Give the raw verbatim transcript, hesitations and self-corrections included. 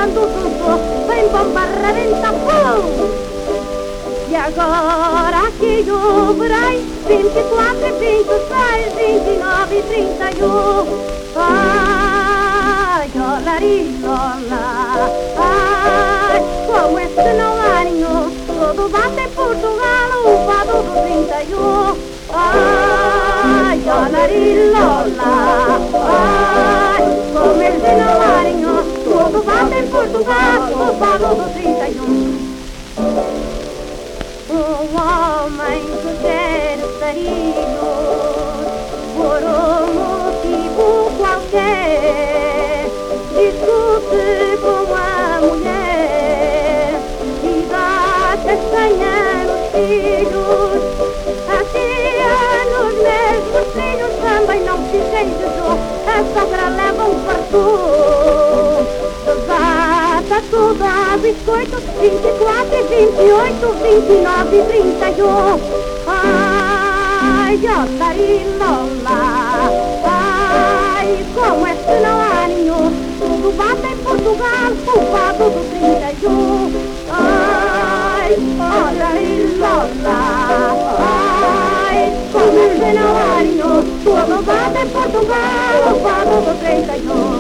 quando tudo vem bombarra venta fogo. E agora que eu verei vinte e quatro, vinte e seis, vinte e nove e trinta e um. Ai, olari, lola, ai, como este não há nenhum. Todo bate em Portugal o fado do trinta e um. Ai, olari, lola, ai, como este não há nenhum. Todo bate em Portugal o fado do trinta e um. Um homem que quer filhos por um motivo qualquer, discute com a mulher e dá castanha nos filhos. Assim anos mesmo os filhos também não fiquem de dor, a sogra leva um farto. Desata tudo a biscoito, vinte e quatro, vinte e oito, vinte e nove e trinta e um. Ai, olari, lola, ai, como é que não há nenhum. Tudo bate em Portugal, o fado do trinta e um. Ai, olari, lola, ai, como é que não há nenhum. Tudo bate em Portugal, o fado do trinta e um.